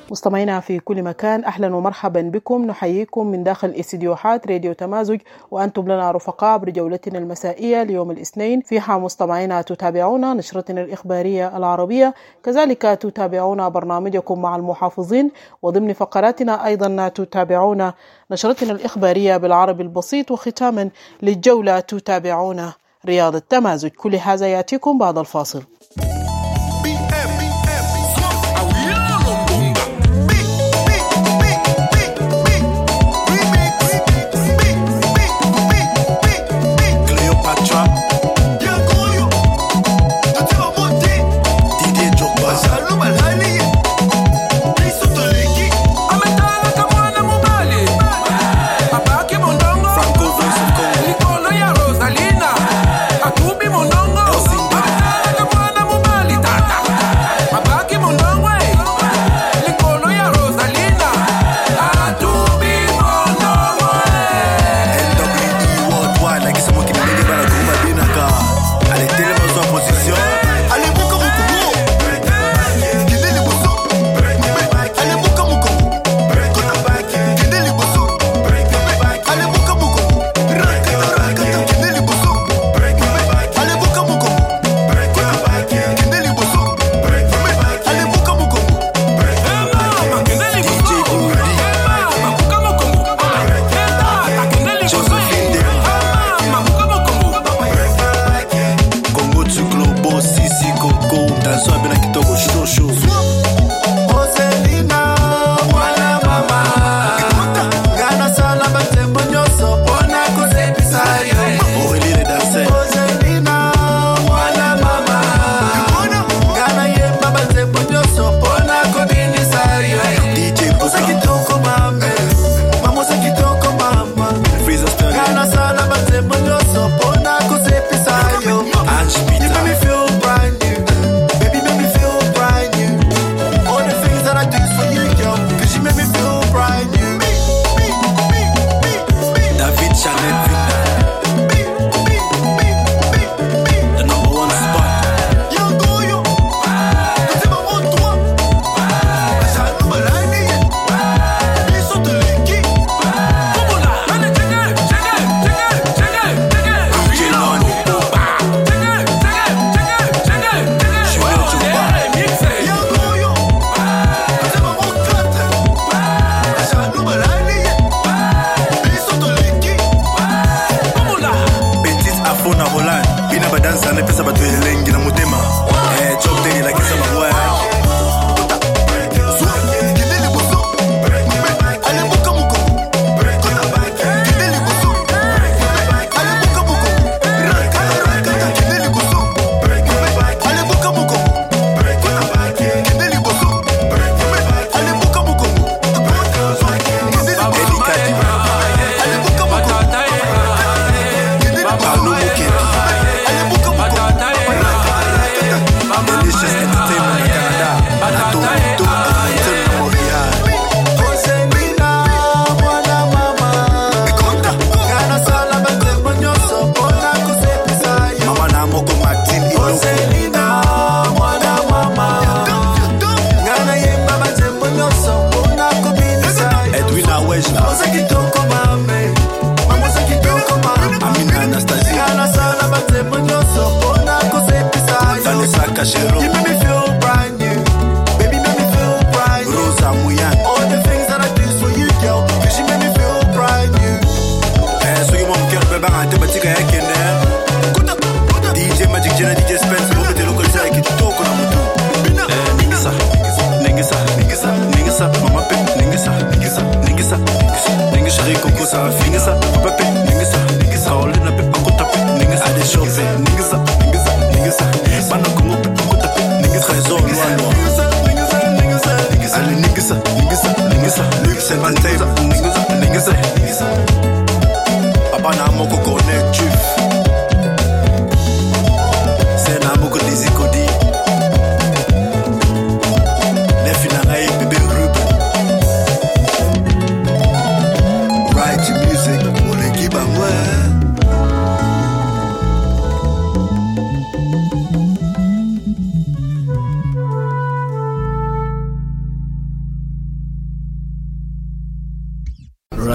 مستمعينا في كل مكان، أهلا ومرحبا بكم. نحييكم من داخل استديوهات راديو تمازج، وأنتم لنا رفقاء بجولتنا المسائية ليوم الاثنين. فيها مستمعينا تتابعون نشرتنا الإخبارية العربية، كذلك تتابعون برنامجكم مع المحافظين، وضمن فقراتنا أيضا تتابعون نشرتنا الإخبارية بالعربي البسيط، وختاما للجولة تتابعون رياض التمازج. كل هذا يأتيكم بعد الفاصل.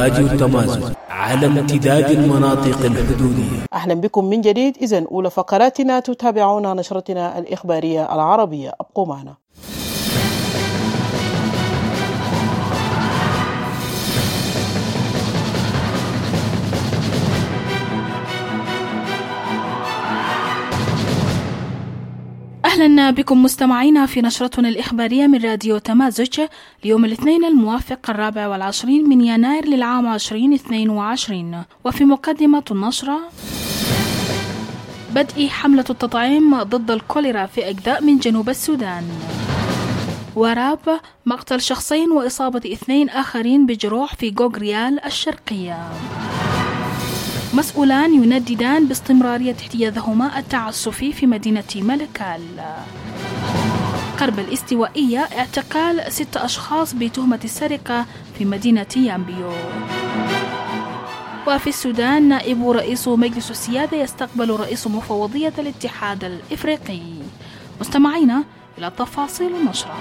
راديو تمازج على امتداد المناطق الحدودية. أهلا بكم من جديد. إذن أولى فقراتنا تتابعون نشرتنا الإخبارية العربية، أبقوا معنا. أهلا بكم مستمعينا في نشرتنا الإخبارية من راديو تمازج ليوم الاثنين الموافق 24 من يناير للعام 2022. وفي مقدمة النشرة: بدء حملة التطعيم ضد الكوليرا في أجزاء من جنوب السودان. وراب: مقتل شخصين وإصابة 2 آخرين بجروح في غوغريال الشرقية. مسؤولان ينددان باستمرارية احتياجهما التعسفي في مدينة ملكال. قرب الاستوائية: اعتقال 6 أشخاص بتهمة السرقة في مدينة يامبيو. وفي السودان: نائب رئيس مجلس السيادة يستقبل رئيس مفوضية الاتحاد الإفريقي. مستمعينا إلى تفاصيل النشرة.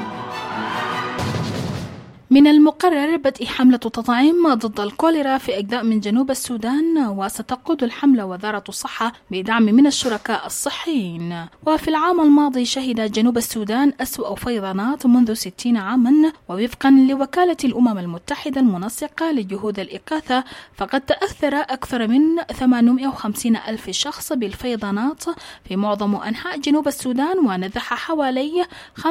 من المقرر بدء حملة تطعيم ضد الكوليرا في أجزاء من جنوب السودان، وستقود الحملة وزارة الصحة بدعم من الشركاء الصحيين. وفي العام الماضي شهد جنوب السودان أسوأ فيضانات منذ 60 عاما، ووفقا لوكالة الأمم المتحدة المنسقة لجهود الإغاثة فقد تأثر أكثر من 850 ألف شخص بالفيضانات في معظم أنحاء جنوب السودان، ونزح حوالي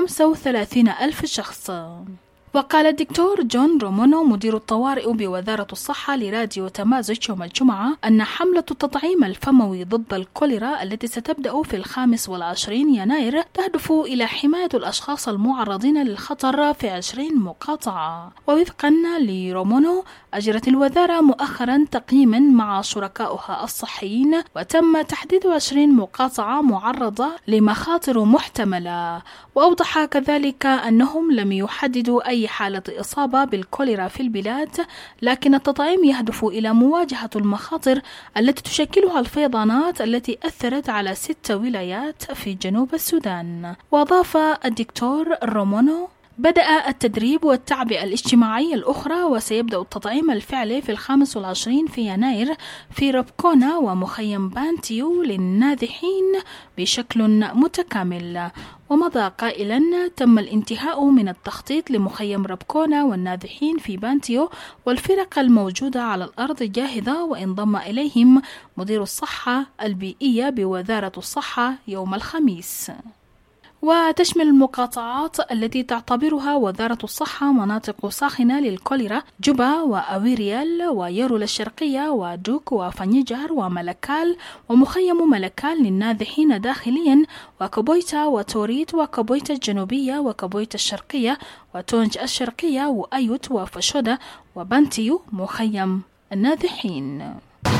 35 ألف شخص. وقال الدكتور جون رومونو مدير الطوارئ بوزارة الصحة لراديو تمازج يوم الجمعة أن حملة التطعيم الفموي ضد الكوليرا التي ستبدأ في 25 يناير تهدف إلى حماية الأشخاص المعرضين للخطر في 20 مقاطعة. ووفقا لرومونو أجرت الوزارة مؤخرا تقييما مع شركائها الصحيين، وتم تحديد 20 مقاطعة معرضة لمخاطر محتملة. وأوضح كذلك أنهم لم يحددوا أي حالة إصابة بالكوليرا في البلاد، لكن التطعيم يهدف إلى مواجهة المخاطر التي تشكلها الفيضانات التي أثرت على 6 ولايات في جنوب السودان. وأضاف الدكتور رومونو: بدأ التدريب والتعبئة الاجتماعية الأخرى، وسيبدأ التطعيم الفعلي في 25 في يناير في ربكونا ومخيم بانتيو للنازحين بشكل متكامل. ومضى قائلا: تم الانتهاء من التخطيط لمخيم ربكونا والنازحين في بانتيو، والفرق الموجودة على الأرض جاهزة، وانضم إليهم مدير الصحة البيئية بوزارة الصحة يوم الخميس. وتشمل المقاطعات التي تعتبرها وزارة الصحة مناطق ساخنة للكوليرا جوبا وأويريال ويرول الشرقية ودوك وفنيجر وملكال ومخيم ملكال للنازحين داخليا، وكابويتا وتوريت وكابويتا الجنوبية وكابويتا الشرقية وتونج الشرقية وأيوت وفشودة وبانتيو مخيم النازحين.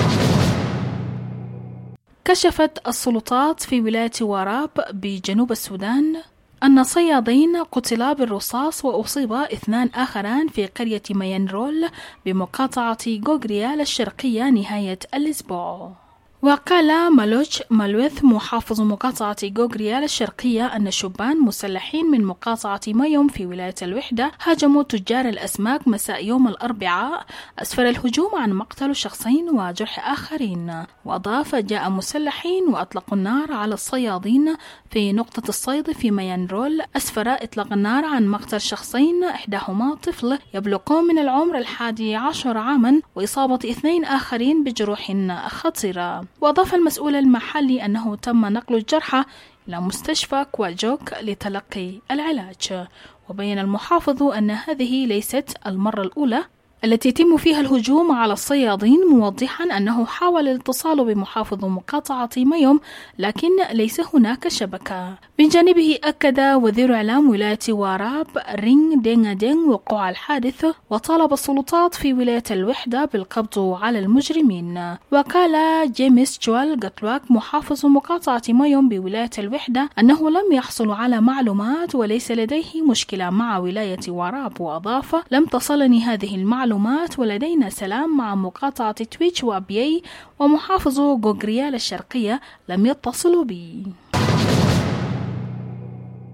كشفت السلطات في ولاية وراب بجنوب السودان أن صيادين قتلا بالرصاص وأصيب 2 آخران في قرية مينرول بمقاطعة غوغريال الشرقية نهاية الأسبوع. وقال مالوش مالوث محافظ مقاطعة غوغريال الشرقية أن شبان مسلحين من مقاطعة ميوم في ولاية الوحدة هاجموا تجار الأسماك مساء يوم الأربعاء، أسفر الهجوم عن مقتل شخصين وجرح آخرين. وأضاف: جاء مسلحين وأطلقوا النار على الصيادين في نقطة الصيد في مينرول، أسفر إطلاق النار عن مقتل شخصين، إحداهما طفل يبلغ من العمر 11 عاما، وإصابة 2 آخرين بجروح خطيرة. وأضاف المسؤول المحلي أنه تم نقل الجرحى إلى مستشفى كواجوك لتلقي العلاج. وبين المحافظ أن هذه ليست المرة الأولى التي يتم فيها الهجوم على الصيادين، موضحا أنه حاول الاتصال بمحافظ مقاطعة ميوم لكن ليس هناك شبكة. من جانبه أكد وزير إعلام ولاية وراب رينغ دينغ دينغ وقوع الحادث، وطالب السلطات في ولاية الوحدة بالقبض على المجرمين. وقال جيمس جوال غتلواك محافظ مقاطعة ميوم بولاية الوحدة أنه لم يحصل على معلومات وليس لديه مشكلة مع ولاية وراب. وأضاف: لم تصلني هذه المعلومات ولدينا سلام مع مقاطعة تويتش وأبيي، ومحافظ غوغريال الشرقية لم يتصلوا بي.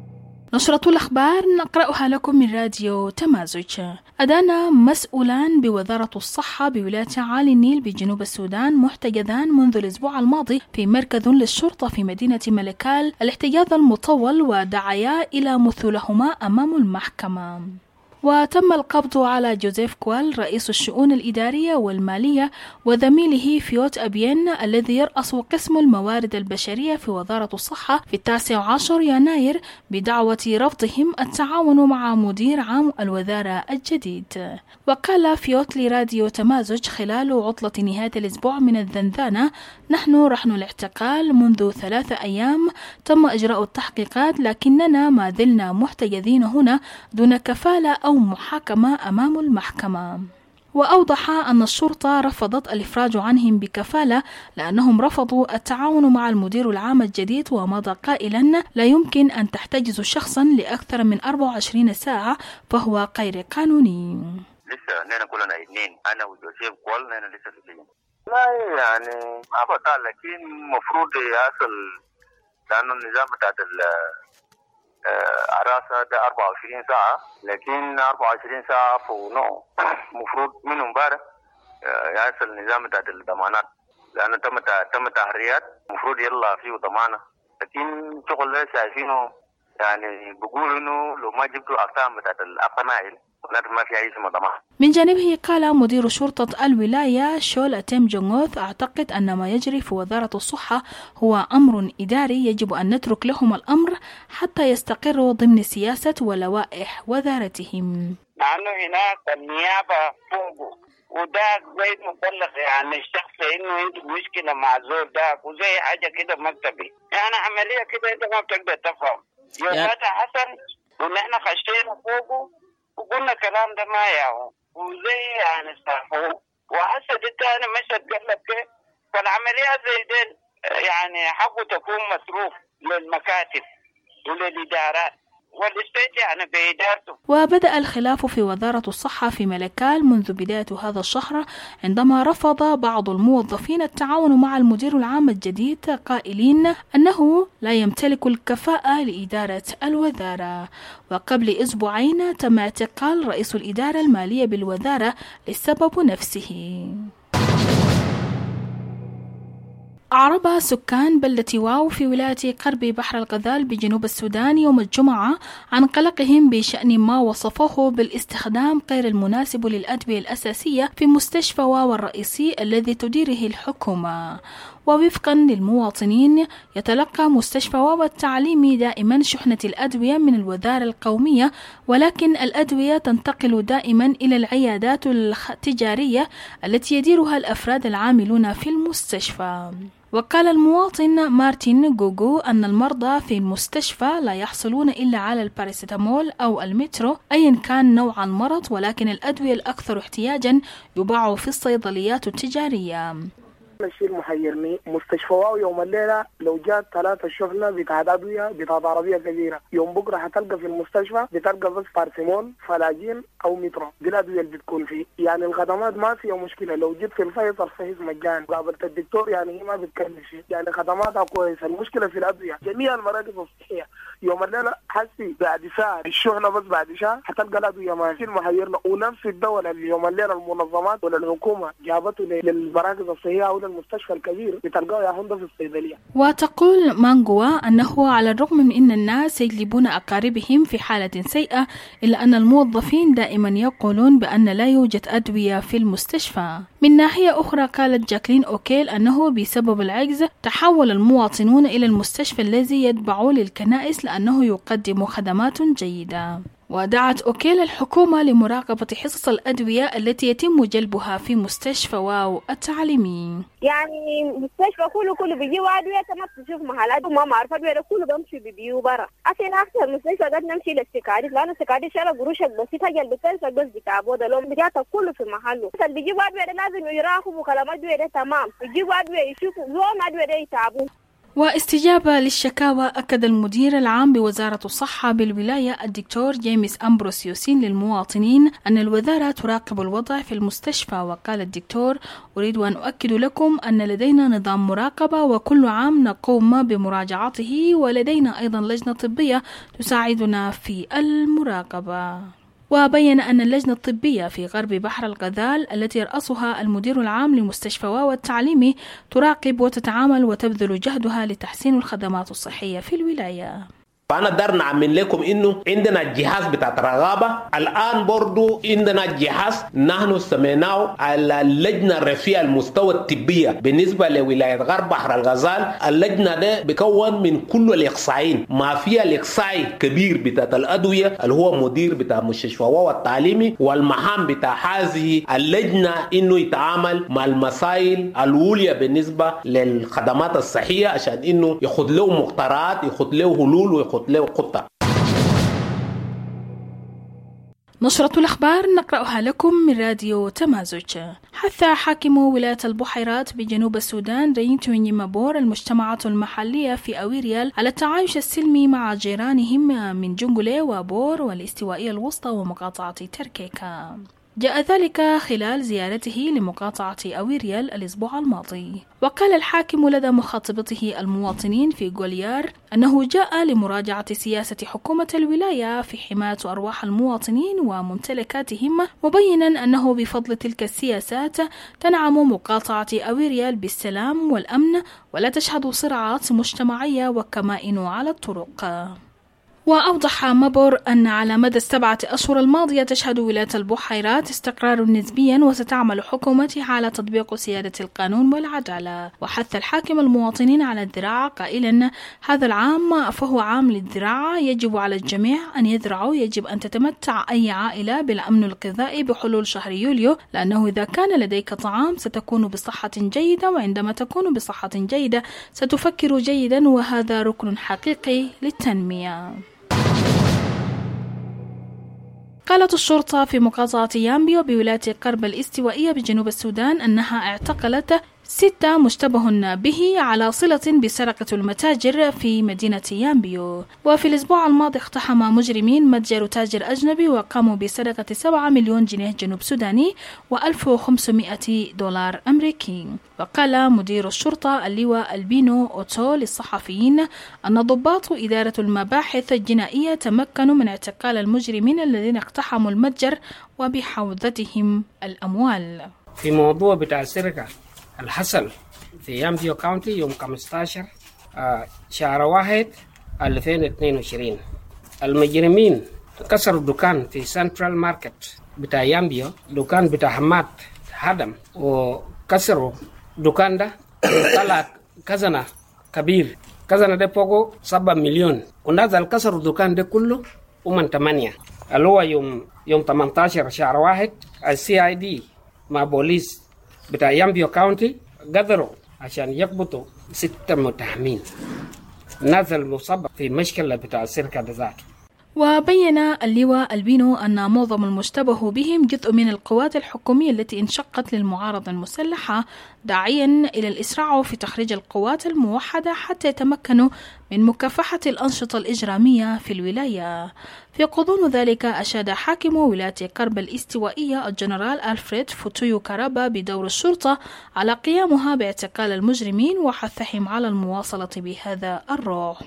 نشرة الأخبار نقرأها لكم من راديو تمازج. أدان مسؤولان بوزارة الصحة بولاية عالي النيل بجنوب السودان محتجزان منذ الأسبوع الماضي في مركز للشرطة في مدينة ملكال الاحتجاز المطول، ودعيا إلى مثولهما أمام المحكمة. وتم القبض على جوزيف كوال رئيس الشؤون الإدارية والمالية وزميله فيوت أبين الذي يرأس قسم الموارد البشرية في وزارة الصحة في 19 يناير بدعوة رفضهم التعاون مع مدير عام الوزارة الجديد. وقال فيوت لراديو تمازج خلال عطلة نهاية الأسبوع من الزنزانة: نحن رهن الاعتقال منذ 3 أيام، تم إجراء التحقيقات لكننا ما زلنا محتجزين هنا دون كفالة أو محاكمة أمام المحكمة. وأوضح أن الشرطة رفضت الإفراج عنهم بكفالة لأنهم رفضوا التعاون مع المدير العام الجديد، ومضى قائلا: لا يمكن أن تحتجزوا شخصا لأكثر من 24 ساعة فهو غير قانوني. لسه أننا كلنا اثنين، أنا وجوزيف كوال أنا لسه في السجن. لا يعني ما بطال، لكن مفروض يصل لأنه النظام بتاع عراسة ده 24 ساعة، لكن 24 ساعة فوق مفروض من امبارح يصل النظام بتاع الضمانات، لأنه تم تحريات مفروض يلا فيه ضمانة، لكن شغل ده شايفينه يعني بيقولوا إنه لو ما جبتوا أقسام بتاع الأقنايل ما في أي اسم ضمان. من جانبه قال مدير شرطة الولاية شول أتيم جونغوث: أعتقد أن ما يجري في وزارة الصحة هو أمر إداري، يجب أن نترك لهم الأمر حتى يستقروا ضمن سياسة ولوائح وزارتهم. لأنه هناك النيابة فوقه وده زي مبلغ يعني الشخص إنه عنده مشكلة مع زول ده وزي حاجة كده مكتبي، يعني عملية كده أنت ما بتقدر تفهم. يومات حسن ونحن خشينا فوقه وقلنا كلام ده ما ياهو وزي يعني استعفوه وحسد التاني مش هتقلب كيف، فالعمليات زي دين يعني حقه تكون مصروف للمكاتب وللإدارات والاستيت يعني بإدارته. وبدأ الخلاف في وزارة الصحة في ملكال منذ بداية هذا الشهر عندما رفض بعض الموظفين التعاون مع المدير العام الجديد قائلين أنه لا يمتلك الكفاءة لإدارة الوزارة. وقبل أسبوعين تم اعتقال رئيس الإدارة المالية بالوزارة للسبب نفسه. أعرب سكان بلدة واو في ولاية قرب بحر الغزال بجنوب السودان يوم الجمعة عن قلقهم بشأن ما وصفوه بالاستخدام غير المناسب للأدوية الأساسية في مستشفى واو الرئيسي الذي تديره الحكومة. ووفقا للمواطنين يتلقى مستشفى واو التعليمي دائما شحنة الأدوية من الوزارة القومية، ولكن الأدوية تنتقل دائما إلى العيادات التجارية التي يديرها الأفراد العاملون في المستشفى. وقال المواطن مارتين جوجو أن المرضى في المستشفى لا يحصلون إلا على الباراسيتامول أو المترو أيا كان نوع المرض، ولكن الأدوية الأكثر احتياجا يباع في الصيدليات التجارية. الشيء محيرني مستشفى واو يوم الليلة لو جات 3 شحنة بتاعت أدوية بتاعت عربية كبيرة، يوم بكرة حتلقى في المستشفى بتلقى بس بارسيمول فلاجين أو مترو، دي الأدوية اللي بتكون فيه. يعني الخدمات ما فيها مشكلة، لو جيت في الفيصل فهي مجاني، قابلت الدكتور يعني هي ما بتكلف شيء، يعني خدماتها كويسة. المشكلة في الأدوية، جميع المراكز الصحية يوم الليلة حسي بعد ساعة الشحنة بس بعد ساعة حتلقى الأدوية ما في محيرنا. ونفس الدولة اللي يوم الليلة المنظمات ولا الحكومة جابته للمراكز الصحية أو المستشفى الكبير بتلقاه يا هوندا في الصيدلية. وتقول مانغوا أنه على الرغم من أن الناس يجلبون أقاربهم في حالة سيئة، إلا أن الموظفين دائما يقولون بأن لا يوجد أدوية في المستشفى. من ناحية أخرى قالت جاكلين أوكيل أنه بسبب العجز تحول المواطنون إلى المستشفى الذي يتبع للكنائس لأنه يقدم خدمات جيدة. ودعت أوكيل الحكومة لمراقبة حصص الأدوية التي يتم جلبها في مستشفى واو التعليمي. يعني مستشفى كله بيجيوا أدوية ما تشوف محلات وما معرفة أدوية كله بمشي بيبيعوا برا. أصلا أكثر مستشفى قد نمشي للسكاديس لأنه السكاديس شارع قروشك بس تجل بتلسك بس بتعبوا ده لهم بتاعتك كله في محله. مثلا بيجيبوا أدوية لازم يراقبوا كلام أدوية ده تمام، بيجيبوا أدوية يشوفوا لهم أدوية ده يتعبوا. واستجابة للشكاوى، أكد المدير العام بوزارة الصحة بالولاية الدكتور جيمس أمبروسيوسين للمواطنين أن الوزارة تراقب الوضع في المستشفى. وقال الدكتور: أريد أن أؤكد لكم أن لدينا نظام مراقبة وكل عام نقوم بمراجعته، ولدينا أيضا لجنة طبية تساعدنا في المراقبة. وبين أن اللجنة الطبية في غرب بحر الغزال التي يرأسها المدير العام لمستشفى واوا التعليمي تراقب وتتعامل وتبذل جهدها لتحسين الخدمات الصحية في الولاية. فأنا دار نعمل لكم إنه عندنا جهاز بتاع رقابة. الآن برضو عندنا جهاز نحن سميناه على اللجنة الرفيعة المستوى الطبية بالنسبة لولاية غرب بحر الغزال. اللجنة ده بكون من كل الإقصائيين، ما فيها الإقصائي كبير بتاع الأدوية اللي هو مدير بتاع مستشفى واوا التعليمي، والمهام بتاع هذه اللجنة إنه يتعامل مع المسائل الأولية بالنسبة للخدمات الصحية عشان إنه يخذ له مقترحات، يخذ له حلول، ويخذ نشرة الأخبار نقرأها لكم من راديو تمازج. حث حاكم ولاية البحيرات بجنوب السودان رينتو نيمابور المجتمعات المحلية في أويريال على التعايش السلمي مع جيرانهم من جنجولي وبور والاستوائية الوسطى ومقاطعة تركيكا. جاء ذلك خلال زيارته لمقاطعة أويريال الأسبوع الماضي. وقال الحاكم لدى مخاطبته المواطنين في غوليار أنه جاء لمراجعة سياسة حكومة الولاية في حماية أرواح المواطنين وممتلكاتهم، مبينا أنه بفضل تلك السياسات تنعم مقاطعة أويريال بالسلام والأمن ولا تشهد صراعات مجتمعية وكمائن على الطرق. وأوضح مابور أن على مدى 7 أشهر الماضية تشهد ولاية البحيرات استقرار نسبيا وستعمل حكومتها على تطبيق سيادة القانون والعدالة. وحث الحاكم المواطنين على الزراعة قائلا: هذا العام فهو عام للزراعة، يجب على الجميع أن يزرعوا، يجب أن تتمتع أي عائلة بالأمن الغذائي بحلول شهر يوليو، لأنه إذا كان لديك طعام ستكون بصحة جيدة، وعندما تكون بصحة جيدة ستفكر جيدا، وهذا ركن حقيقي للتنمية. قالت الشرطة في مقاطعة يامبيو بولاية قرب الاستوائية بجنوب السودان أنها اعتقلت 6 مشتبه به على صلة بسرقة المتاجر في مدينة يامبيو. وفي الأسبوع الماضي اقتحم مجرمين متجر تاجر أجنبي وقاموا بسرقة 7 مليون جنيه جنوب سوداني و1500 دولار أمريكي. وقال مدير الشرطة اللواء البينو أوتو للصحفيين أن ضباط إدارة المباحث الجنائية تمكنوا من اعتقال المجرمين الذين اقتحموا المتجر وبحوزتهم الأموال. في موضوع بتاع السرقة الحصل في يامبيو كاونتي يوم 15 شهر 1 2022، المجرمين كسروا دكان في سنترال ماركت بتاع يامبيو، دكان بتاع حماد هدم، وكسروا دكان ده طلع كزنة كبير، كزنة ده فوقه 7 مليون، ونزل كسروا دكان ده كله ومن 8 اللي هو يوم 18 شهر 1 الCID مع بوليس بتاع يامبيو كاونتي قدروا عشان يقبضوا 6 متهمين، نزل مصاب في مشكلة بتاع السرقة ذاته. وبين اللواء البينو أن معظم المشتبه بهم جزء من القوات الحكومية التي انشقت للمعارضة المسلحة، داعيا إلى الإسراع في تخريج القوات الموحدة حتى يتمكنوا من مكافحة الأنشطة الإجرامية في الولاية. في غضون ذلك أشاد حاكم ولاية قرب الاستوائية الجنرال ألفريد فوتويو كارابا بدور الشرطة على قيامها باعتقال المجرمين وحثهم على المواصلة بهذا الروح.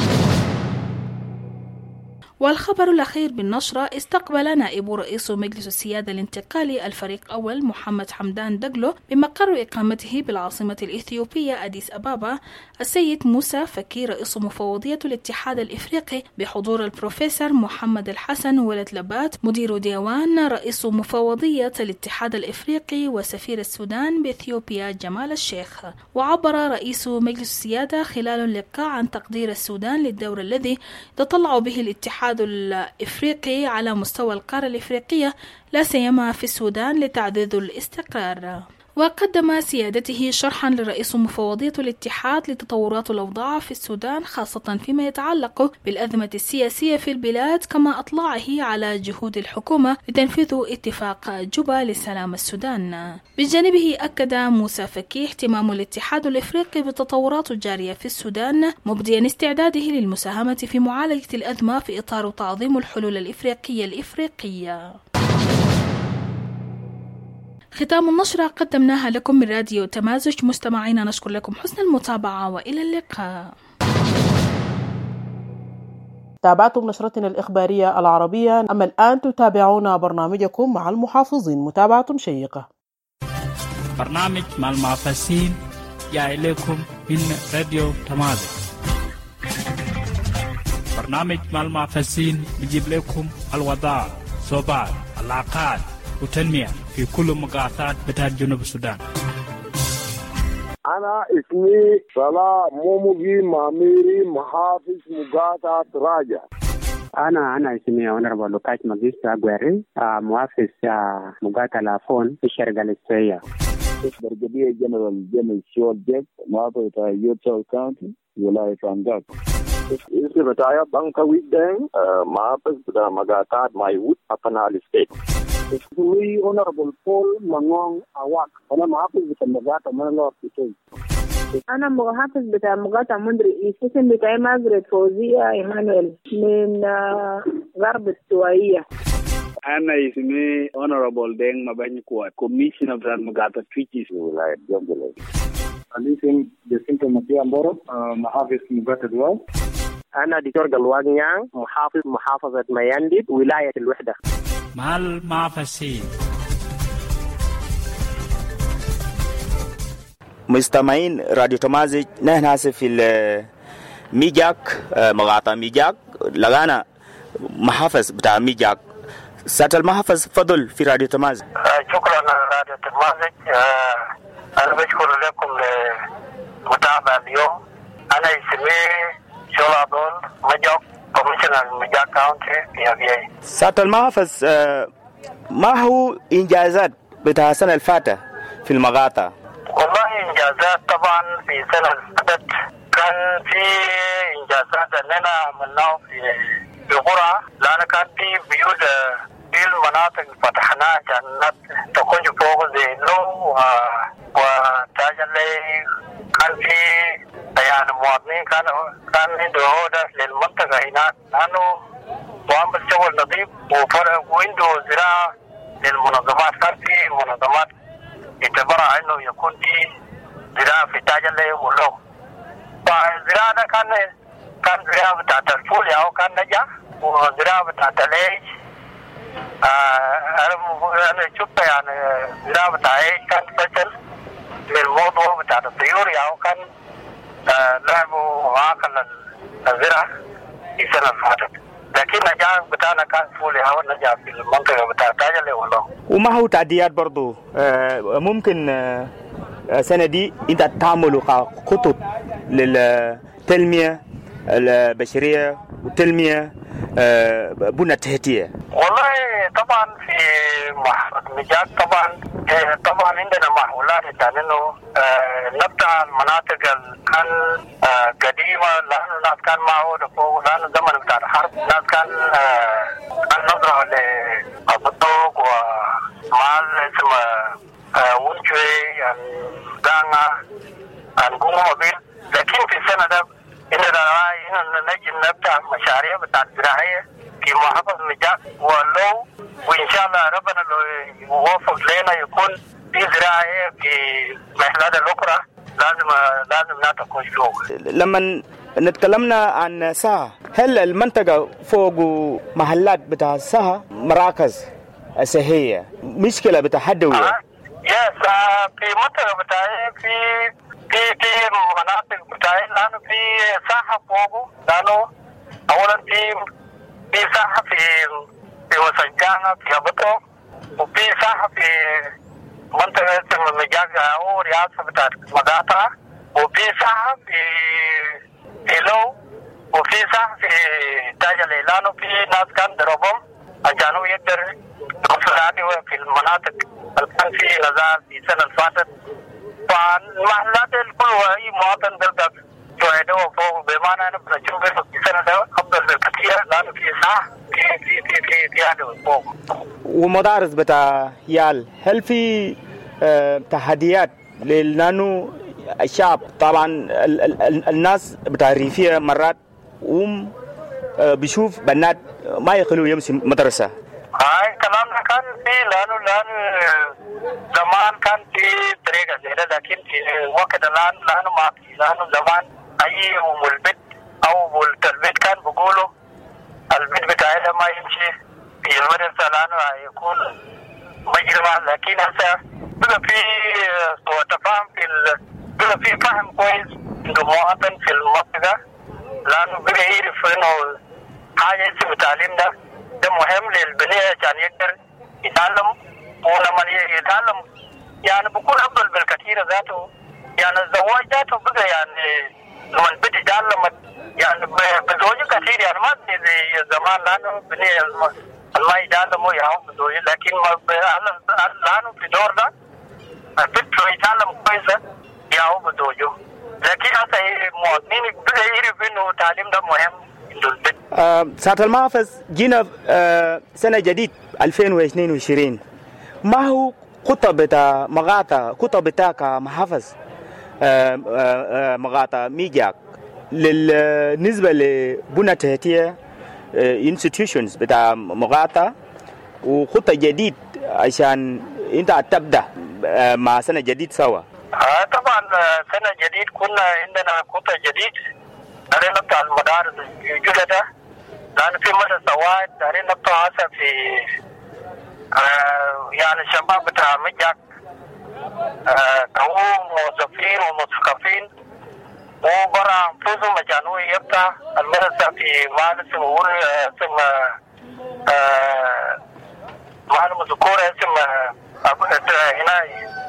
والخبر الأخير بالنشرة: استقبل نائب رئيس مجلس السيادة الانتقالي الفريق أول محمد حمدان دقلو بمقر إقامته بالعاصمة الإثيوبية أديس أبابا السيد موسى فكي رئيس مفوضية الاتحاد الإفريقي بحضور البروفيسور محمد الحسن ولد لبات مدير ديوان رئيس مفوضية الاتحاد الإفريقي وسفير السودان بإثيوبيا جمال الشيخ. وعبر رئيس مجلس السيادة خلال اللقاء عن تقدير السودان للدور الذي تطلع به الاتحاد الإفريقي على مستوى القارة الإفريقية لا سيما في السودان لتعزيز الاستقرار. وقدم سيادته شرحا لرئيس مفوضية الاتحاد لتطورات الأوضاع في السودان، خاصة فيما يتعلق بالأزمة السياسية في البلاد، كما أطلعه على جهود الحكومة لتنفيذ اتفاق جوبا لسلام السودان. بجانبه أكد موسى فكي اهتمام الاتحاد الإفريقي بالتطورات الجارية في السودان، مبديا استعداده للمساهمة في معالجة الأزمة في إطار تعظيم الحلول الإفريقية. ختام النشرة قدمناها لكم من راديو تمازج. مستمعينا نشكر لكم حسن المتابعة وإلى اللقاء. تابعتم نشرتنا الإخبارية العربية، أما الآن تتابعون برنامجكم مع المحافظين. متابعة شيقة. برنامج مع المحافظين جاء إليكم من راديو تمازج. برنامج مع المحافظين بيجيب لكم الوضع، صوبات، العلاقات وتنمية في كل مقاطعات بتاعت جنوب السودان. أنا اسمي صلاح موموغي ماميري، محافظ مقاطعة راجع. أنا اسمي أونربل لوكاش ماجيستا أغويري، محافظ مقاطعة لافون في الشرق الاستوائية. برغبية جنرال جيمس شول جيك، محافظ يوتشول كاونتي، ولاية فانجاك. اسمي بتاعي بانكا ويدين، محافظ بتاع مقاطعة مايوت، أبنال ستيت. اسمي أونربل بول مانغون أواك، أنا محافظ بتاع مقاطعة مانلور كيتوي. أنا محافظ بتاع مقاطعة مندري، اسم بتاعي ماجريت فوزية إيمانويل من غرب السوائية. أنا اسمي أونربل دين مباني كوات، كوميشنر بتاع مقاطعة تويتشيس ولاية جنجلة. أنا اسمي جسنتو ماتيا مبورو، محافظ مقاطعة دواو. أنا دكتور قلواق نيان، محافظ محافظة ميانديد ولاية الوحدة. مع المحافظين. مستمعين راديو تمازج، نحن هسه في ميجاك، مقاطعة ميجاك، لغانا محافظ بتاع ميجاك. سات المحافظ فضل في راديو تمازج. شكرا راديو تمازج. أنا بشكر لكم لمتابعة اليوم. أنا اسمي شولادون مجاك، كوميشنر ميجاك كاونتي في أبيعي. سات المحافظ، ما هو إنجازات بتاع السنة الفاتة في المقاطعة؟ والله إنجازات طبعا في سنة الفاتت كان في إنجازات أننا عملناه في قرى، لأن كان في بيوت في المناطق فتحناها عشان الناس تكون فوق زي النوم وتاجلي. كان في يعني مواطنين كان عنده عودة للمنطقة هناك، لأنه وعمل شغل نظيف وعنده زراعة للمنظمات. كان في منظمات يتبرع انه يكون في زراعه في تاجلي ولو. فالزراعه ده كان زراعه بتاعت الفول او كان نجح، وزراعه بتاعت العيش. انا شفت يعني زراعه بتاع عيش كان فشل للموضوع بتاعت الطيور، او كان لعبوا وعاقل الزراعه في السنه اللي فاتت. لكن نجاح بتاعنا كان فول او نجاح في المنطقه بتاعت تاجلي ولو. وما هو تعديات برضو ممكن السنة دي انت تعملوا خطط للتنمية البشرية والتنمية بنى التحتية؟ والله طبعا في مجال طبعا عندنا محاولات عشان انه نبدأ المناطق اللي كان قديمة، لأنه الناس كان معه فوق، لأنه زمن بتاع الحرب الناس كان نزرع للبطوق ومال اسمه ونشوي دانا نقوم بيه. لكن في السنة ده إننا نجي نبدأ مشاريع بتاعت زراعية في محافظة مجاك ولو، وإن شاء الله ربنا لو يوفق لنا يكون في زراعية في محلات الأخرى لازم نتكون شغل. لما نتكلمنا عن ساحة، هل المنطقة فوق محلات بتاع ساحة مراكز صحية مشكلة بتحدوية؟ يس، في منطقة بتاعي في مناطق بتاعي، لأنه في ساحة فوق، لأنه أولا في ساحة في وسجانة في أبطو، وفي ساحة في منطقة اسمها مجاقة أو رئاسة بتاعت مقاطعة، وفي ساحة في لو، وفي ساحة في تاج الإعلان، وفي ناس كان ضربهم عشان يقدر يوصل في المناطق كان في نزاع في السنة اللي فاتت. فالمحلات الكل أي مواطن بيلقى شهداء وفوق بمعنى أنا بنشوف في السنة ده أفضل بالكثير لأنه في ساعة في هذا وفوق. ومدارس بتاع يال هل في تحديات لأنه الشعب طبعا الناس بتاع الريفية مرات بيشوف بنات ما يخلوا يمشي مدرسة. هاي كلامنا كان في لأنه زمان كان في طريقة زي ده لكن في وقت الآن لأنه ما في لأنه زمان أي البيت أو البيت كان بيقولوا البيت بتاعنا ما يمشي في المدرسة لأنه هيكون مجرمة. لكن هسه بقى في سوء تفاهم بقى في فهم كويس عند المواطن في المنطقة لأنه بقى يعرف إنه حاجة اسمه التعليم ده مهم للبنية عشان يقدر يتعلم. ولما يتعلم يعني بكون أفضل بالكثير ذاته. يعني الزواج ذاته بقى يعني لما البنت يتعلم يعني بزوجه كثير يعني ما زي زمان لأنه البنية ما يتعلموا يهون بزوجه. لكن لأنه في دور ده البنت يتعلم كويسة يهون بزوجه. لكن هسه المواطنين بقى يعرف إنه التعليم ده مهم. ساعة المحافظ جينا سنة جديد 2022 ما هو خطة بتاع مقاطع خطة بتاعك محافظ مقاطع ميجاك بالنسبة لبنى تهتية institutions بتاع مقاطع وخطة جديد عشان انت تبدأ مع سنة جديد سوا. طبعا سنة جديد كنا عندنا خطة جديد دارين نبدأ المدارس الجديدة لأن في مدرسة واحد دارين نبدأ هسه في يعني الشباب بتاع مجاك هو موظفين ومثقفين وبرا أنفسهم عشان هو يبدأ المدرسة في محل اسمه محل مذكور اسمه هنا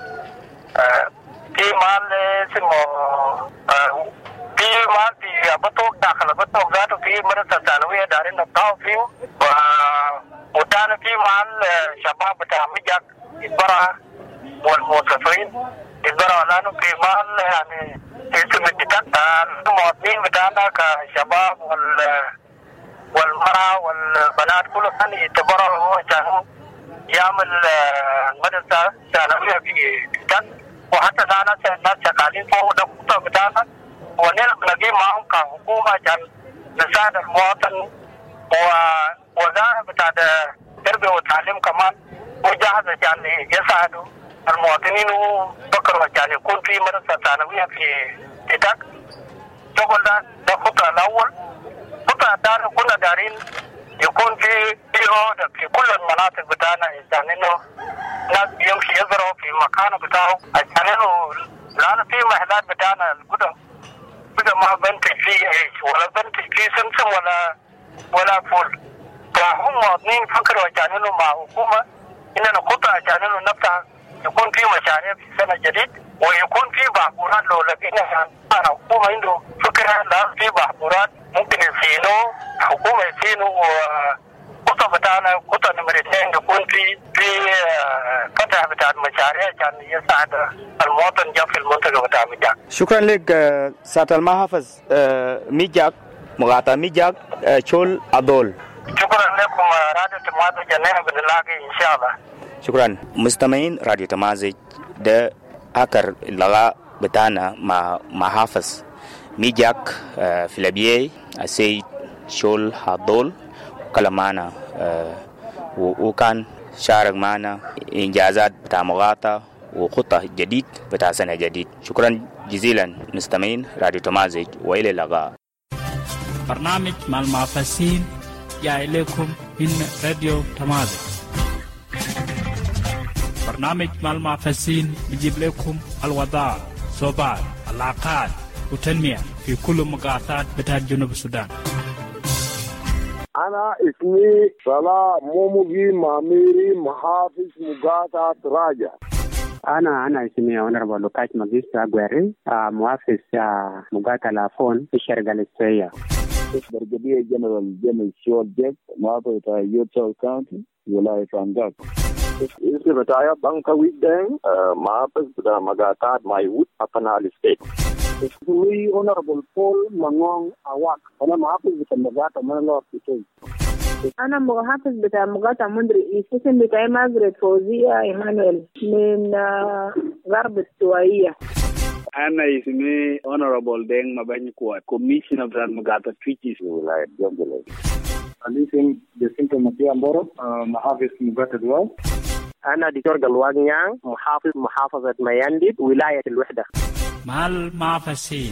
في محل اسمه في محل في بطوق داخل بطوق ذاته في مدرسة ثانوية دارين نبدأ فيه. وتاني في محل شباب بتاع مجاك يتبرع والموظفين يتبرع لأنه في محل يعني اسم الدكان المواطنين بتاعنا كشباب والمرأة والبنات كله كان يتبرعوا عشان يعمل المدرسة الثانوية في دكان. وحتى الناس شغالين فوق ده الخطة بتاعنا ونحن بنقيم معهم كحكومة عشان نساعد المواطن. ووزارة بتاع التربية والتعليم كمان وجاهزة عشان يساعدوا المواطنين وفكروا عشان يكون في مدرسة ثانوية في تاك. شغل ده خطة الأول. خطة الثانية كنا دارين يكون في عودة في كل المناطق بتاعنا عشان إنه الناس يمشي يزرعوا في مكانه بتاعه عشان إنه لأن في محلات بتاعنا القدم بقى ما بنتج فيه عيش ولا بنتج فيه سمسم ولا فول. فهم مواطنين فكروا عشان إنه مع حكومة إننا خطة عشان إنه نفتح يكون في مشاريع في السنة الجديد ويكون في بحبورات. لو لقينا حكومة عنده فكرة الآن في بحبورات ممكن يسينوا حكومة يسينوا. خطة بتاعنا خطة نمرة 2 يكون في فتح بتاع المشاريع عشان يساعد المواطن جا في المنطقة بتاع ميجاك. شكرا لك ساعة المحافظ ميجاك مقاطع ميجاك شول عدول. شكرا لكم راديو تمازج جنة بنلاقي إن شاء الله. شكرا مستمعين راديو تمازج ده آخر اللقاء بتاعنا مع محافظ ميجاك في الأبيعي السيد شول عدول كلام معنا وكان شارك معنا إنجازات بتاع مقاطع وخطة جديد بتاع سنة جديد. شكرا جزيلا مستمعين راديو تمازج وإلى اللقاء. برنامج مع المعفسين جاي لكم من راديو تمازج. برنامج مع المعفسين بيجيب لكم الوضع صوبات العلاقات وتنمية في كل مقاطعات بتاع جنوب السودان. أنا اسمي صلاح موموغي ماميري محافظ مقاطعة راجع. أنا اسمي أونربل لوكاش ماجيستا غويري محافظ مقاطعة لافون في الشرق الاستوائية. برجبية جنرال شول جيك مقاطعة يوتشال كاونتي ولاية فانغاك. Isi betaya bangka wideng maafis beda magatat maiwut apanal state. Lui Honorable Paul Mangong Awak. Ana maafis beda magata manalo itu. أنا محافظ بتاع مقاطعة مندري اسم بتاعي ماجريت فوزية إيمانويل من غرب السوائية. أنا اسمي Honorable Deng Mabany Kuat, Commissioner of Magata Treaties ولاية جنجلة. الاسم جسنتو مطيع مبورو محافظ مقاطعة دواو. أنا دكتور قلواق نيان محافظة ميانديد ولاية الوحدة. مع المعفسين.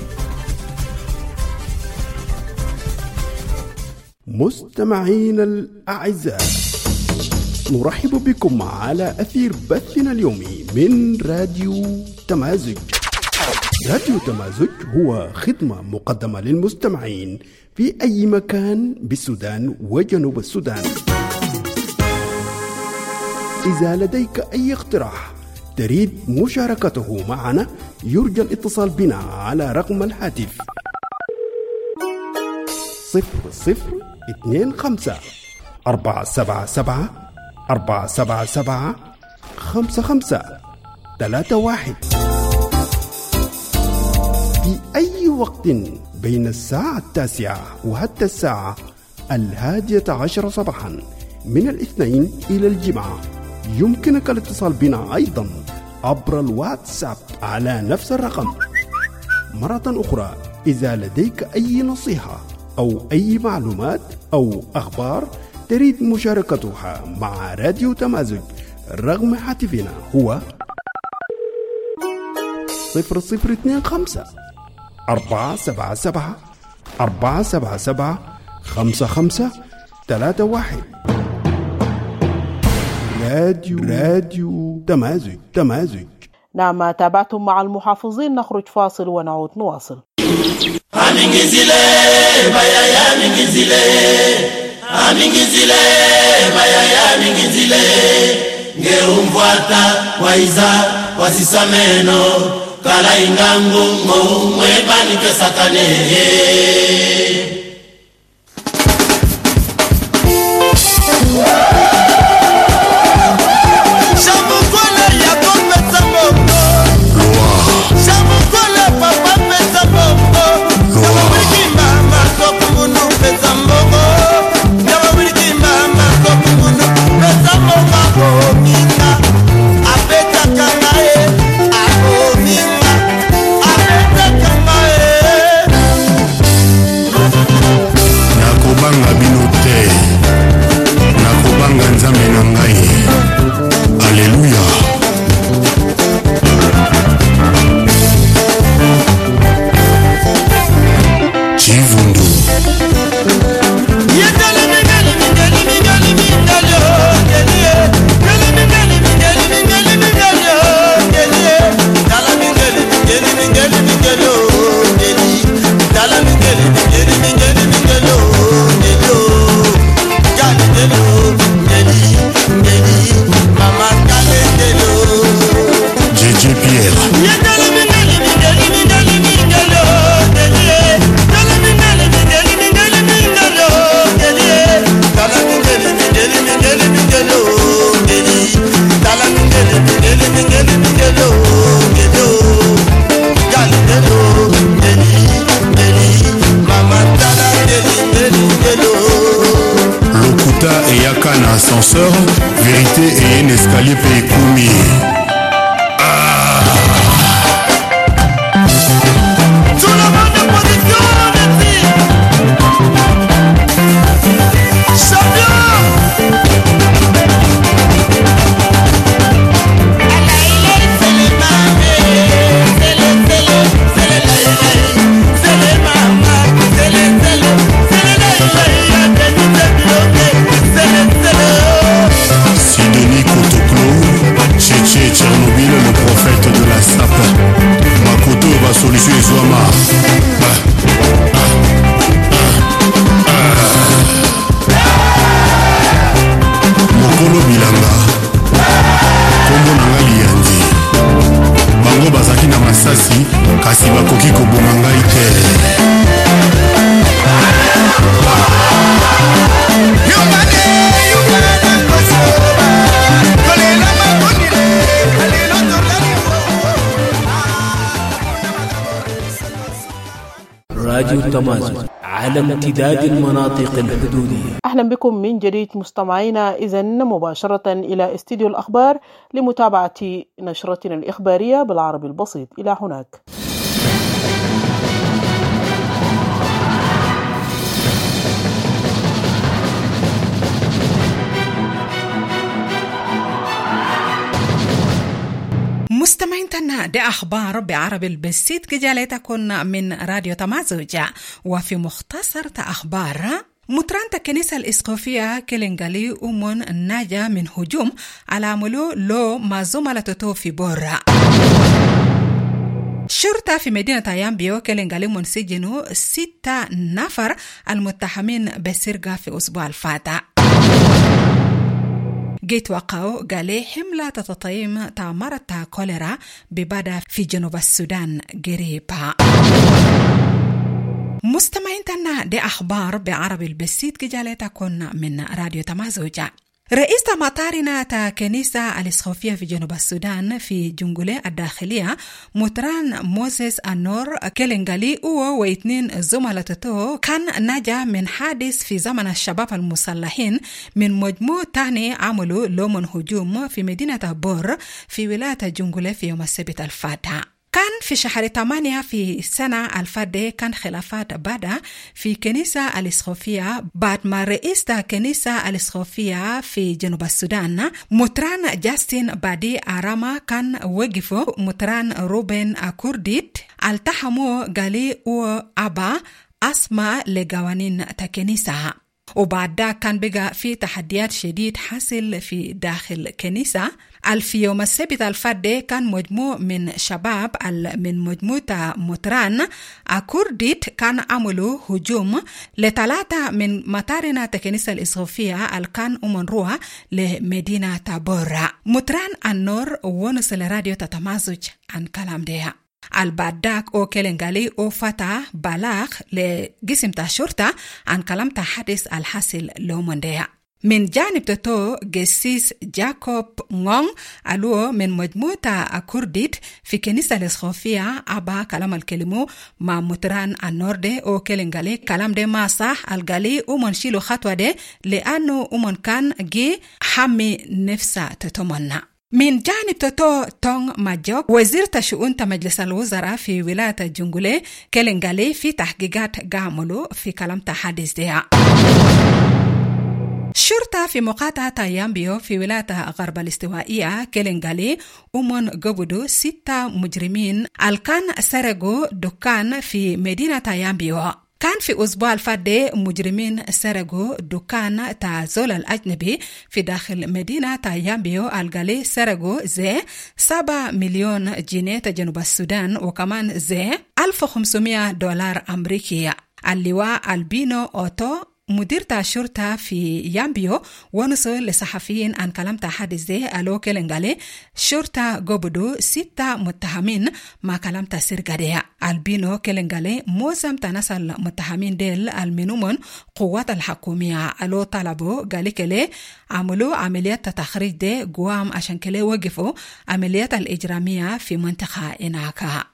مستمعينا الأعزاء، نرحب بكم على أثير بثنا اليومي من راديو تمازج. راديو تمازج هو خدمة مقدمة للمستمعين في أي مكان بالسودان وجنوب السودان. إذا لديك أي اقتراح تريد مشاركته معنا، يرجى الاتصال بنا على رقم الهاتف 00-257-477-477-55-31 في أي وقت بين الساعة 9 وحتى الساعة 11 صباحا من الاثنين إلى الجمعة. يمكنك الاتصال بنا أيضا عبر الواتساب على نفس الرقم. مرة أخرى، إذا لديك أي نصيحة أو أي معلومات أو أخبار تريد مشاركتها مع راديو تمازج، رقم هاتفنا هو 00-257-477-477-55-31. راديو تمازج. نعم، تابعتم مع المحافظين. نخرج فاصل ونعود نواصل. Amingizile bayaya amingizile, amingizile bayaya amingizile, ngeumvwata waiza wasisameno kala ingangu mwebani kesakane. Ascenseur, vérité et un escalier pays Koumi. Tout le monde en position, champion. Sidonie Kotoklo, Tché راديو تمازج على امتداد المناطق الحدودية. أهلا بكم من جديد مستمعينا، إذن مباشرة إلى استديو الأخبار لمتابعة نشرتنا الإخبارية بالعربي البسيط. إلى هناك. مستمعين تنا دي أخبار بعربي البسيط كجالتكن من راديو تمازج. وفي مختصر أخبار مطران الكنيسة الإسقوفية كلينغالي أمون ناجا من هجوم على عملو لو ما زملته في بورا. شرطة في مدينة يامبيو كلينغالي منسجنوا 6 نفر المتهمين بسرقة في أسبوع الفاتح. جيت وقعوا قالي حملة تتطعيم مرض كوليرا ببدا في جنوب السودان قريبا. مستمعين تنا دي أخبار بعربي البسيط كجالتكن من راديو تمازج. رئيس مطارنا كنيسة الإسقوفية في جنوب السودان في جنجولة الداخلية مطران موسيس النور كلينغالي هو و2 زملته كان نجا من حادث في زمن الشباب المسلحين من مجموع تاني عملوا لهم هجوم في مدينة بور في ولاية جنجولة في يوم السبت الفاتح. كان في شهر 8 في سنة الفادة كان خلافات بدا في كنيسة الإسقوفية بعد ما رئيس كنيسة الإسقوفية في جنوب السودان مطران جاستين بادي آراما كان وقفوا مطران روبن أكورديت التحموا قالي وأبا أسمى لقوانين تكنيسة. وبعد ده كان بقى في تحديات شديد حاصل في داخل كنيسة. في يوم السبت الفادة كان مجموع من شباب من مجموعة مطران أكورديت كان عملوا هجوم ل3 من مطارنا الكنيسة الإسقوفية الكان أمنروها لمدينة بورا. مطران النور ونس لراديو تتمازج عن كلام ده. البعدك أو كلينغالي أو فتح بلاغ لجسم الشرطة عن كلام حادث الحاصل لومنديا. من جانب تتو جسيس جاكوب نغون ألو من مجموعة أكورديت في كنيسة الإسقوفية أبا كلام الكلمو مع مطران النوردي أو كلينغالي كلام دي ما صح الغالي ومنشيلو خطوة دي لأنه ومن كان جي حمي نفسه تتمنى. من جانب توتو تونغ ماجوك وزير شؤون مجلس الوزراء في ولاية جنجولة كلينغالي في تحقيقات قاملو في كلام حادث ديها. شرطة في مقاطعة يامبيو في ولاية غرب الاستوائية كلينغالي أمون قبضوا 6 مجرمين الكان سرقوا دكان في مدينة يامبيو. كان في أسبوع الفادة مجرمين سرقوا دكان زول الأجنبي في داخل مدينة يامبيو الغالي سرقوا زي 7 مليون جنيه جنوب السودان وكمان زي $1,500 أمريكي. اللواء البينو أوتو مدير الشرطة في يامبيو ونصل لصحفيين عن كلام حادث زي ألو كلينغالي شرطة قبضوا 6 متهمين مع كلام سرقة دي. البينو كلينغالي موسم تنسى المتهمين ديل المنومن قوات الحكومية ألو طلبوا قالي كلي عملوا عمليات تخريج دي قوام عشان كلي وقفوا عمليات الإجرامية في منطقة إناكا.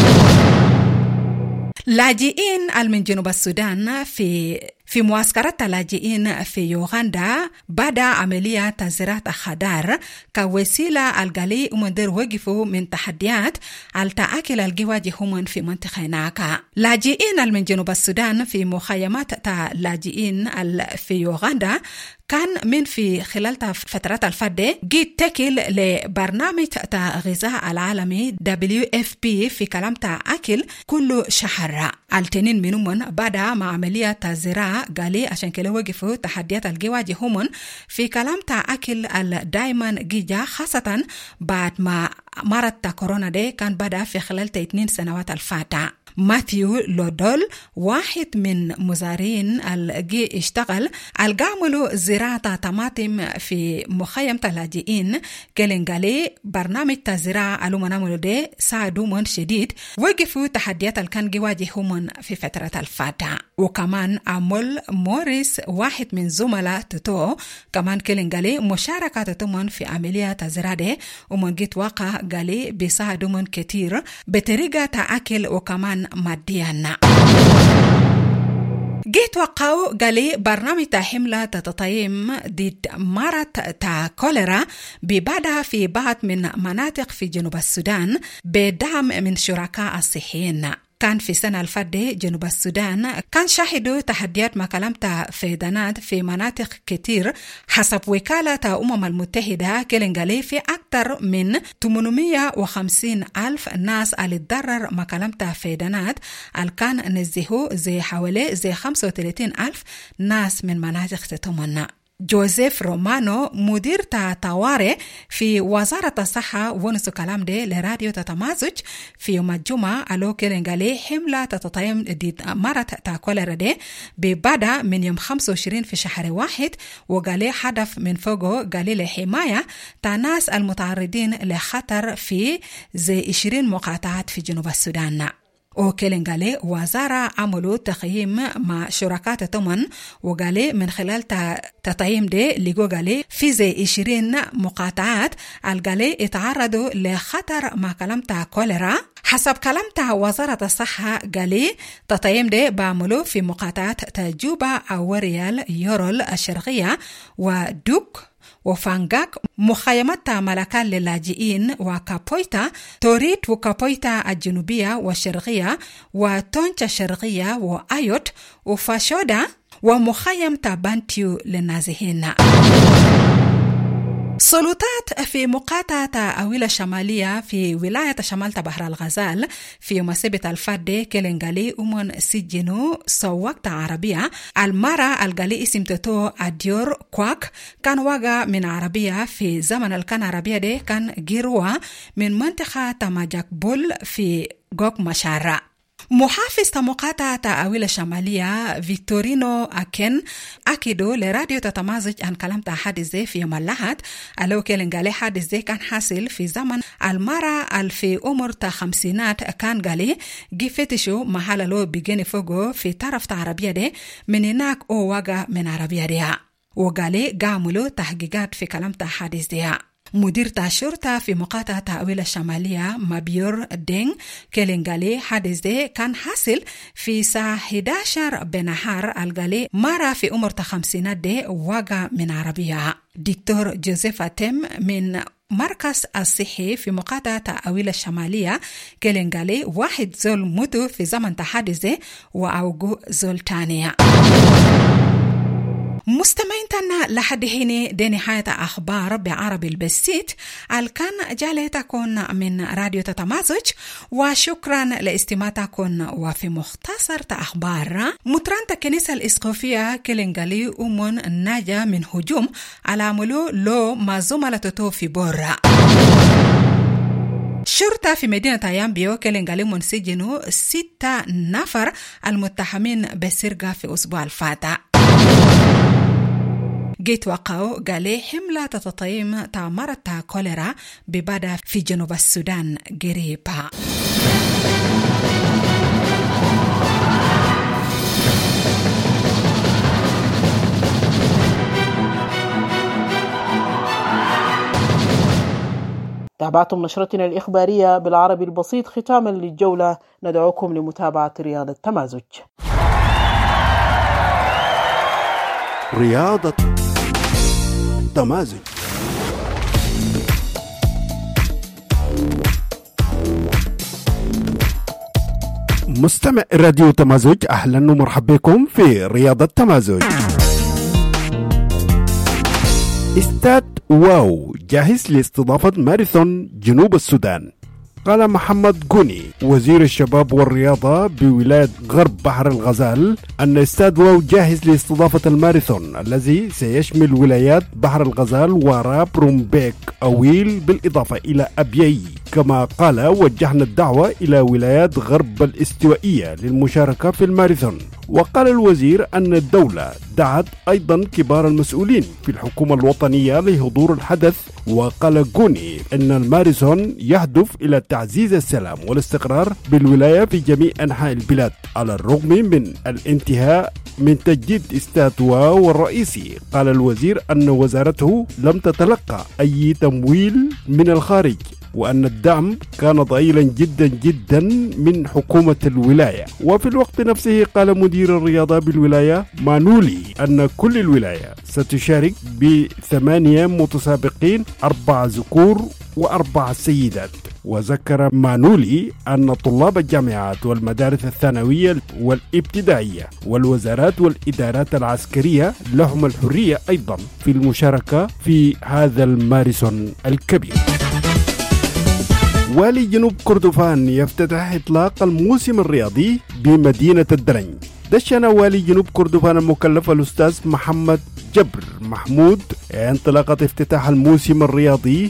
لاجئين من جنوب السودان في معسكرات اللاجئين في يوغندا بعد عملية زراعة خضار كوسيلة الغالي ومندر وقفوا من تحديات التأكل الجواجههم في منطقة ناكا. لاجئين من جنوب السودان في مخيمات اللاجئين في يوغندا كان من في خلال فترات الفادة جيت تكل لبرنامج غذاء العالمي WFP في كلام أكل كل شهر. التنين منهم بعد مع عملية زراعة قالي عشان كده وقفوا تحديات الجواجههم في كلام أكل دايما جيجا خاصة بعد ما مرض كورونا دي كان بدأ في خلال 2 سنوات الفاتة. ماثيو لودول واحد من مزارعين الجي اشتغل القاملوا زراعة طماطم في مخيم اللاجئين كلينغالي برنامج الزراعة المنامل دي ساعدوا من شديد وقفوا تحديات الكان جواجههم في فترة الفاتة. وكمان عمل موريس واحد من زملاء تتو كمان كلينغالي مشاركة تتمن في عملية الزراعة دي ومن جيت واقع قالي بيساعدوا من كتير بطريقة تأكل وكمان مادياً. جيت وقعوا قالي برنامج حملة تطعيم ضد مرض كوليرا ببدأ في بعض من مناطق في جنوب السودان بدعم من شركاء الصحيين. كان في سنة الفادة جنوب السودان كان شاهدوا تحديات مكالمة فيضانات في مناطق كتير حسب وكالة المتحدة كلنغالي في أكثر من 850 ألف ناس اللي تضرر مكالمة فيضانات اللي كان نزهوا زي حوالي زي 35 ألف ناس من مناطق تتمنى. جوزيف رومانو مدير طوارئ في وزارة الصحة ونسو كلام دي لراديو تتمازج في يوم الجمعة ألو كيرنغالي حملة تطعيم ضد مرض كوليرا دي ببدأ من يوم 25 في شهر واحد وقالي هدف من فوقه قالي لحماية ناس المتعرضين لخطر في زي 20 مقاطعات في جنوب السودان. وكيلنغالي وزارة عملوا تقييم مع شركات تمن وقالي من خلال تطعيم دي لقوا قالي في زي 20 مقاطعات القالي اتعرضوا لخطر مع كلمة كوليرا. حسب كلمة وزارة الصحة قالي تطعيم دي بعملوا في مقاطعات تجوبة أوريال يورول الشرقية ودوك وفانغاك مخيمات ملكان للاجئين وكابويتا توريت وكابويتا الجنوبية والشرقية وتونشا الشرقية وآيوت وفاشودا ومخيم تابانتيو للنازحين. سلطات في مقاطعة أويلة الشمالية في ولاية شمال بحر الغزال في يوم السبت الفادة كيلنغالي أمون سجنوا سواقة عربية المرة الغالي اسم تتو أديور كواك كان واقع من عربية في زمن الكان عربية دي كان جيروا من منطقة تماجاك بول في غوك مشارة. محافظ مقاطعة أويلة الشمالية فيكتورينو أكين أكيدو لراديو تتمازج عن كلام حادث في يوم الأحد ألو كيلنغالي حادث كان حاصل في زمن المرة في عمر خمسينات كان غالي جفتشو محل لو بيجيني فوقو في طرف عربية دي من هناك أو واقع من عربية دي وغالي قاملو تحقيقات في كلام حادث دي. مدير الشرطة في مقاطعة أويلة الشمالية مابيور دينغ كيلنغالي حادث دي كان حاصل في ساعة 11 بنهار الغالي مرة في عمر 50 دي واقع من عربية. دكتور جوزيف أتم من مركز الصحي في مقاطعة أويلة الشمالية كيلنغالي واحد زول موتو في زمن تحادث دي وأوجو زول تانية. مستمعين تنا لحد هنا دي نهاية أخبار بعربي البسيط الكان جالتكم من راديو تتمازج وشكرا لاستماعتكم. وفي مختصر أخبار مطرانة الكنيسة الإسقوفية كيلنغالي أمون ناجا من هجوم على عملو لو ما زملته في بورا. شرطة في مدينة يامبيو كيلنغالي منسجنوا 6 نفر المتهمين بالسرقة في أسبوع الفاتح. جيت وقعوا قالي حملة تطعيم مرض كوليرا ببدأ في جنوب السودان قريبا. تابعتم نشرتنا الإخبارية بالعربي البسيط. ختاما للجولة ندعوكم لمتابعة رياضة تمازج. رياضة تمازج. مستمع راديو تمازج، أهلا ومرحبا بكم في رياضة تمازج. استاد واو جاهز لاستضافة ماراثون جنوب السودان. قال محمد قوني وزير الشباب والرياضة بولاية غرب بحر الغزال أن استاد واو جاهز لاستضافة الماراثون الذي سيشمل ولايات بحر الغزال وراب رومبيك أويل بالإضافة إلى أبيي. كما قال وجهنا الدعوة إلى ولايات غرب الاستوائية للمشاركة في الماراثون. وقال الوزير أن الدولة دعت أيضا كبار المسؤولين في الحكومة الوطنية لحضور الحدث. وقال قوني أن الماراثون يهدف إلى تعزيز السلام والاستقرار بالولاية في جميع أنحاء البلاد على الرغم من الانتهاء من تجديد استاد واو الرئيسي. قال الوزير أن وزارته لم تتلقى أي تمويل من الخارج وأن الدعم كان ضئيلا جدا جدا من حكومة الولاية. وفي الوقت نفسه قال مدير الرياضة بالولاية مانولي أن كل الولاية ستشارك ب8 متسابقين، 4 ذكور و4 سيدات. وذكر مانولي أن طلاب الجامعات والمدارس الثانوية والابتدائية والوزارات والإدارات العسكرية لهم الحرية أيضا في المشاركة في هذا الماراثون الكبير. والي جنوب كردفان يفتتح إطلاق الموسم الرياضي بمدينة الدلنج. دشن والي جنوب كردفان المكلف الأستاذ محمد جبر محمود انطلاقة افتتاح الموسم الرياضي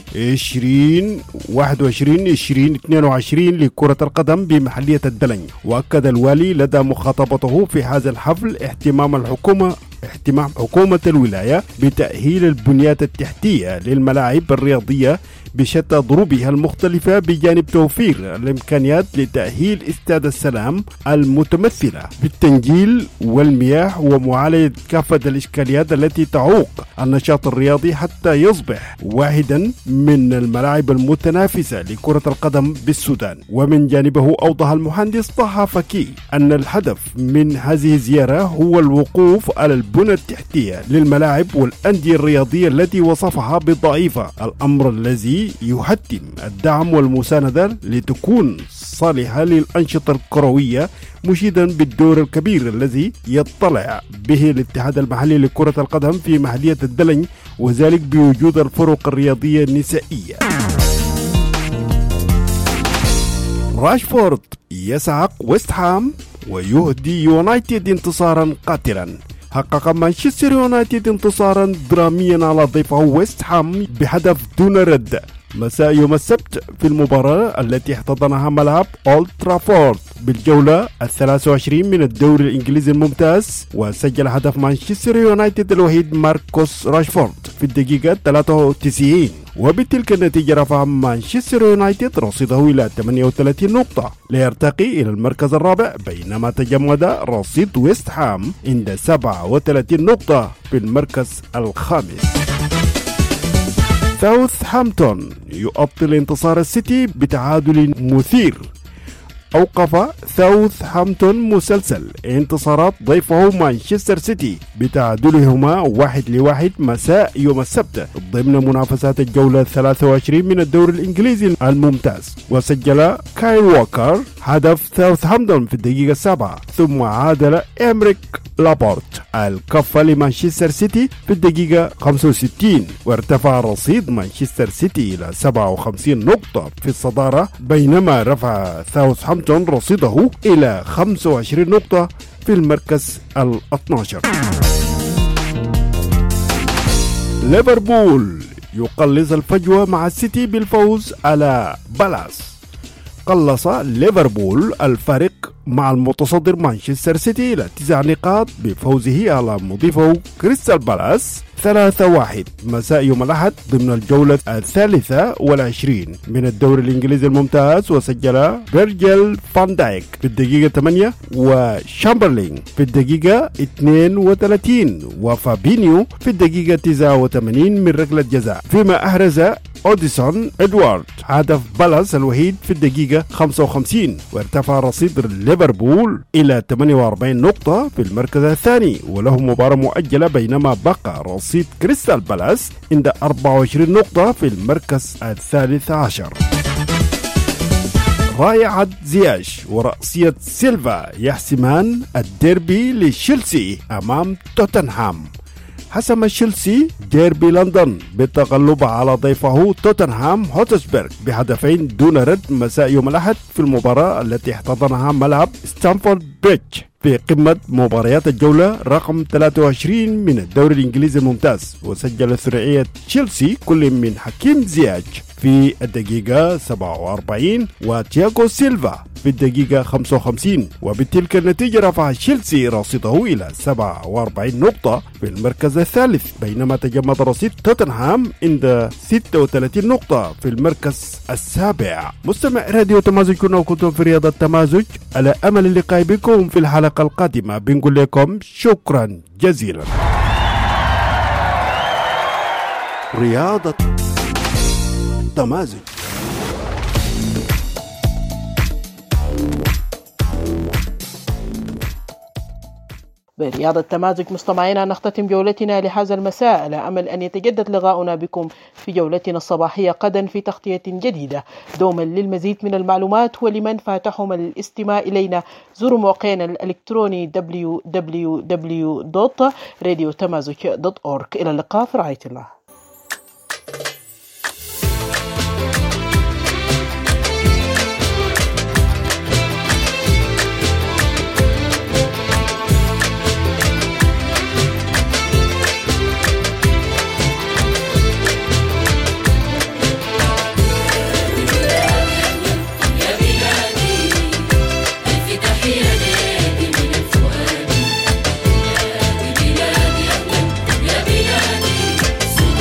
2021-2022 لكرة القدم بمحلية الدلنج. وأكد الوالي لدى مخاطبته في هذا الحفل اهتمام حكومة الولاية بتأهيل البنيات التحتية للملاعب الرياضية بشتى ضروبها المختلفة، بجانب توفير الإمكانيات لتأهيل استاد السلام المتمثلة بالتنجيل والمياه ومعالجة كافة الإشكاليات التي تعوق النشاط الرياضي حتى يصبح واحدا من الملاعب المتنافسة لكرة القدم بالسودان. ومن جانبه أوضح المهندس طه فكي أن الهدف من هذه الزيارة هو الوقوف على البنى التحتية للملاعب والأندية الرياضية التي وصفها بالضعيفة، الأمر الذي يحتم الدعم والمساندة لتكون صالحة للأنشطة الكروية، مشيدا بالدور الكبير الذي يطلع به الاتحاد المحلي لكرة القدم في محلية الدلنج، وذلك بوجود الفرق الرياضية النسائية. راشفورد يسعق ويست هام ويهدي يونايتد انتصارا قاتلا. حقق مانشستر يونايتد انتصارا دراميا على ضيفه ويست هام بهدف دون رد مساء يوم السبت في المباراة التي احتضنها ملعب أولد ترافورد بالجولة 23 من الدوري الإنجليزي الممتاز. وسجل هدف مانشستر يونايتد الوحيد ماركوس راشفورد في الدقيقة 93، وبتلك النتيجة رفع مانشستر يونايتد رصيده إلى 38 نقطة ليرتقي إلى المركز الرابع، بينما تجمد رصيد ويست هام عند 37 نقطة في المركز الخامس. ساوثهامبتون يؤطل انتصار السيتي بتعادل مثير. أوقف ساوثهامبتون مسلسل انتصارات ضيفه مانشستر سيتي بتعادلهما 1-1 مساء يوم السبت ضمن منافسات الجولة 23 من الدوري الإنجليزي الممتاز. وسجل كايل ووكر هدف ساوثهامبتون في الدقيقة 7، ثم عادل إمريك لابورت الكفة لمانشستر سيتي في الدقيقة 65، وارتفع رصيد مانشستر سيتي إلى 57 نقطة في الصدارة، بينما رفع ساوثهامبتون رصيده إلى 25 نقطة في المركز ال12. ليفربول يقلص الفجوة مع السيتي بالفوز على بالاس. قلص ليفربول الفارق مع المتصدر مانشستر سيتي إلى 9 نقاط بفوزه على مضيفه كريستال بالاس 3-1 مساء يوم الأحد ضمن الجولة 23 من الدوري الإنجليزي الممتاز. وسجل فيرجيل فان دايك في الدقيقة 8 وشامبرلين في الدقيقة 32 وفابينيو في الدقيقة 89 من ركلة جزاء، فيما أحرز أوديسون إدوارد هدف بالاس الوحيد في الدقيقة 55، وارتفع رصيد ليفربول إلى 48 نقطة في المركز الثاني وله مباراة مؤجلة، بينما بقى رصيد كريستال بالاس عند 24 نقطة في المركز الثالث عشر. رائعة زياش ورأسية سيلفا يحسمان الديربي لتشيلسي أمام توتنهام. حسم تشيلسي ديربي لندن بالتغلب على ضيفه توتنهام هوتسبرغ بهدفين دون رد مساء يوم الأحد في المباراة التي احتضنها ملعب ستانفورد بريدج في قمة مباريات الجولة رقم 23 من الدوري الإنجليزي الممتاز. وسجل ثنائية تشيلسي كل من حكيم زياش في الدقيقة 47 وتياغو سيلفا في الدقيقة 55، وبتلك النتيجة رفع تشيلسي رصيده إلى 47 نقطة في المركز الثالث، بينما تجمد رصيد توتنهام عند 36 نقطة في المركز السابع. مستمع راديو تمازج، كنا وكنتم في رياضة تمازج، على أمل اللقاء بكم في الحلقة القادمة. بنقول لكم شكرا جزيلا. رياضة تمازج. برياض التمازج مستمعينا نختتم جولتنا لهذا المساء على أمل أن يتجدد لقاؤنا بكم في جولتنا الصباحية غدا في تغطية جديدة. دوما للمزيد من المعلومات ولمن فاتحهم الاستماع إلينا زوروا موقعنا الإلكتروني www.radiotamazuk.org. إلى اللقاء في رعاية الله. بلادي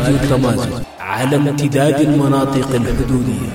راديو تمازج على امتداد المناطق الحدودية.